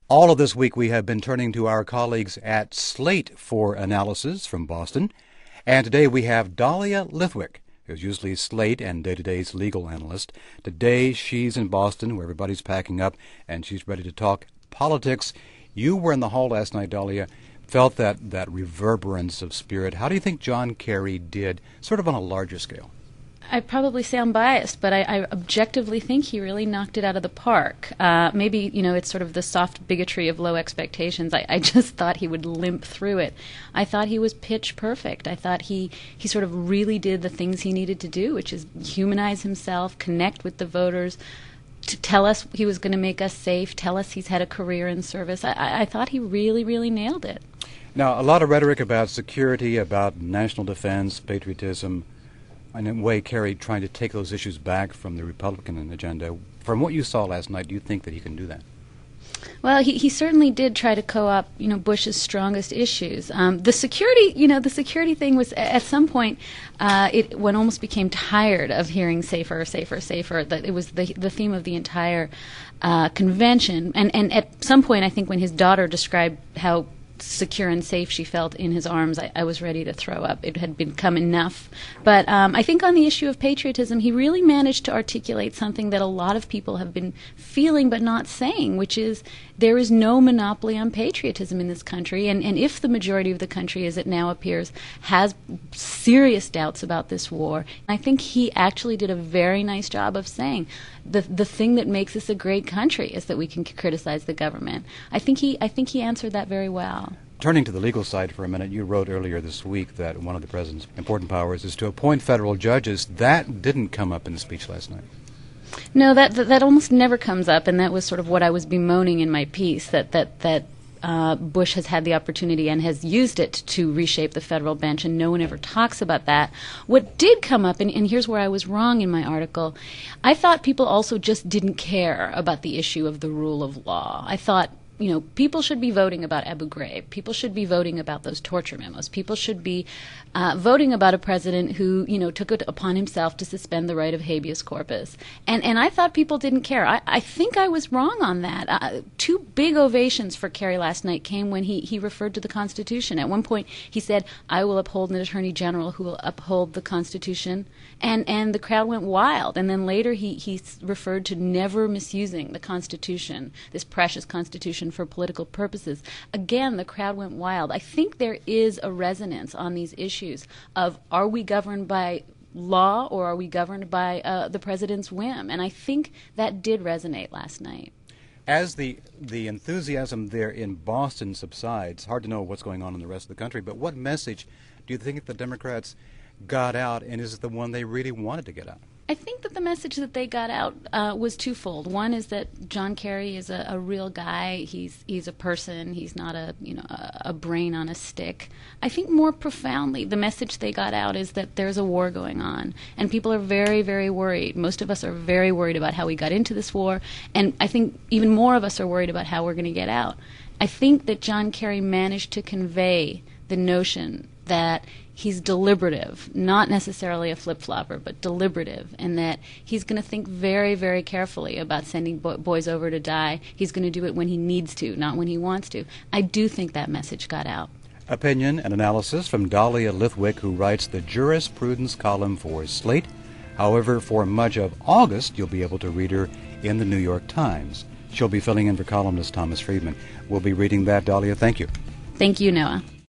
All of this week we have been turning to our colleagues at Slate for analysis from Boston. And today we have Dahlia Lithwick, who's usually Slate and Day-to-Day's legal analyst. Today she's in Boston where everybody's packing up and she's ready to talk politics. You were in the hall last night, Dahlia, felt that reverberance of spirit. How do you think John Kerry did, sort of on a larger scale? I probably sound biased, but I objectively think he really knocked it out of the park. Maybe, it's sort of the soft bigotry of low expectations. I just thought he would limp through it. I thought he was pitch perfect. I thought he sort of really did the things he needed to do, which is humanize himself, connect with the voters, to tell us he was going to make us safe, tell us he's had a career in service. I thought he really, really nailed it. Now, a lot of rhetoric about security, about national defense, patriotism, and in a way, Kerry trying to take those issues back from the Republican agenda. From what you saw last night, do you think that he can do that? Well, he certainly did try to co-opt, Bush's strongest issues. The security thing was at some point, one almost became tired of hearing safer, safer, safer. That it was the theme of the entire convention. And at some point, I think when his daughter described how secure and safe she felt in his arms, I was ready to throw up. It had become enough. But I think on the issue of patriotism, he really managed to articulate something that a lot of people have been feeling but not saying, which is there is no monopoly on patriotism in this country. And if the majority of the country, as it now appears, has serious doubts about this war, I think he actually did a very nice job of saying the thing that makes us a great country is that we can criticize the government. I think he answered that very well. Turning to the legal side for a minute, you wrote earlier this week that one of the president's important powers is to appoint federal judges. That didn't come up in the speech last night. No, that almost never comes up, and that was sort of what I was bemoaning in my piece, that Bush has had the opportunity and has used it to reshape the federal bench, and no one ever talks about that. What did come up, and here's where I was wrong in my article, I thought people also just didn't care about the issue of the rule of law. I thought, people should be voting about Abu Ghraib. People should be voting about those torture memos. People should be voting about a president who, took it upon himself to suspend the right of habeas corpus. And I thought people didn't care. I think I was wrong on that. Two big ovations for Kerry last night came when he referred to the Constitution. At one point, he said, "I will uphold an attorney general who will uphold the Constitution." And the crowd went wild. And then later he referred to never misusing the Constitution, this precious Constitution, for political purposes. Again, the crowd went wild. I think there is a resonance on these issues of, are we governed by law or are we governed by the president's whim? And I think that did resonate last night. As the enthusiasm there in Boston subsides, hard to know what's going on in the rest of the country, but what message do you think the Democrats got out, and is it the one they really wanted to get out? I think that the message that they got out was twofold. One is that John Kerry is a real guy. He's a person. He's not a brain on a stick. I think more profoundly, the message they got out is that there's a war going on, and people are very, very worried. Most of us are very worried about how we got into this war, and I think even more of us are worried about how we're going to get out. I think that John Kerry managed to convey the notion that he's deliberative, not necessarily a flip-flopper, but deliberative, and that he's going to think very, very carefully about sending boys over to die. He's going to do it when he needs to, not when he wants to. I do think that message got out. Opinion and analysis from Dahlia Lithwick, who writes the jurisprudence column for Slate. However, for much of August, you'll be able to read her in the New York Times. She'll be filling in for columnist Thomas Friedman. We'll be reading that, Dahlia. Thank you. Thank you, Noah.